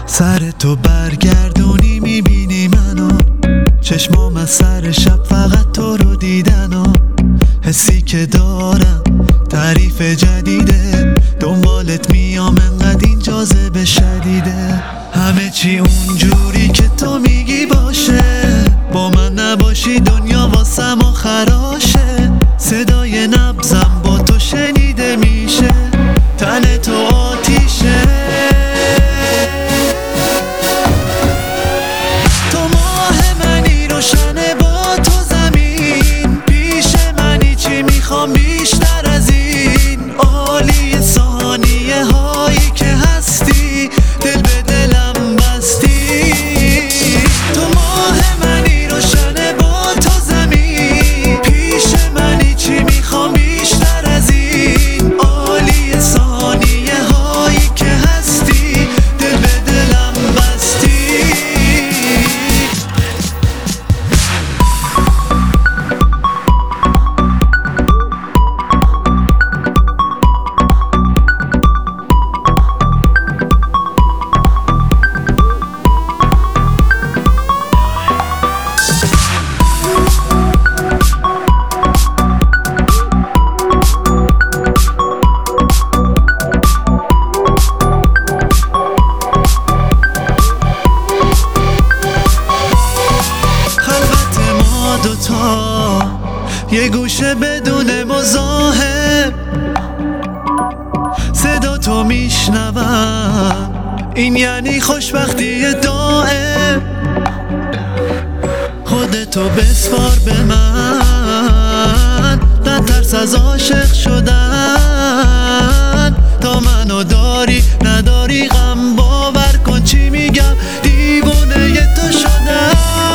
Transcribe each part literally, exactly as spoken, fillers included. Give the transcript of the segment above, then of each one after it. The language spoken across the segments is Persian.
سر تو برگردونی میبینی منو، چشمام از سر شب فقط تو رو دیدن و حسی که دارم تعریف جدیده، دنبالت میام انقدر این جاذبه شدیده. همه چی اونجوری که تو میگی باشه، با من نباشی دنیا واسم و خراشه. صدای نبضم با تو شنیده میشه، تن تو آتیشه. تو ماه منی روشنه با تو زمین، پیش منی چی میخوام بیشتر از این. عالی ثانیه هایی که هستی، دل به دلم بستی. تو ماه منی روشنه با تو زمین، پیش منی چی میخوام بیشتر از این. عالی ثانیه هایی که هستی، دل به دلم بستی. یه گوشه بدون مزاحم صدا تو میشنوم، این یعنی خوشبختی دائم. خودتو بسپار به من، نترس از عاشق شدن. تا منو داری نداری غم، باور کن چی میگم، دیوونه ی تو شدم.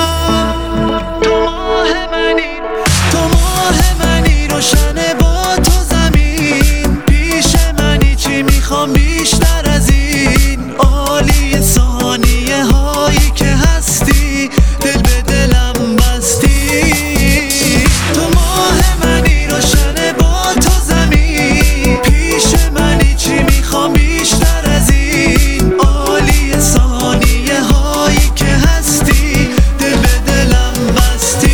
روشنه با تو زمین، پیش منی چی میخوام بیشتر از این. عالی ثانیه هایی که هستی، دل به دلم بستی. تو ماه منی روشنه با تو زمین، پیش منی چی میخوام بیشتر از این. عالی ثانیه هایی که هستی، دل به دلم بستی.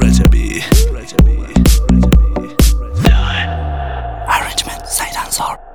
Arrangement, Said Ansar.